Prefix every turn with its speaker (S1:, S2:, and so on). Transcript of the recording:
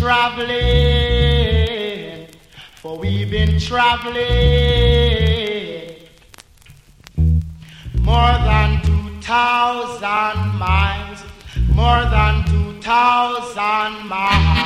S1: traveling, for we've been traveling more than 2,000 miles, more than 2,000 miles.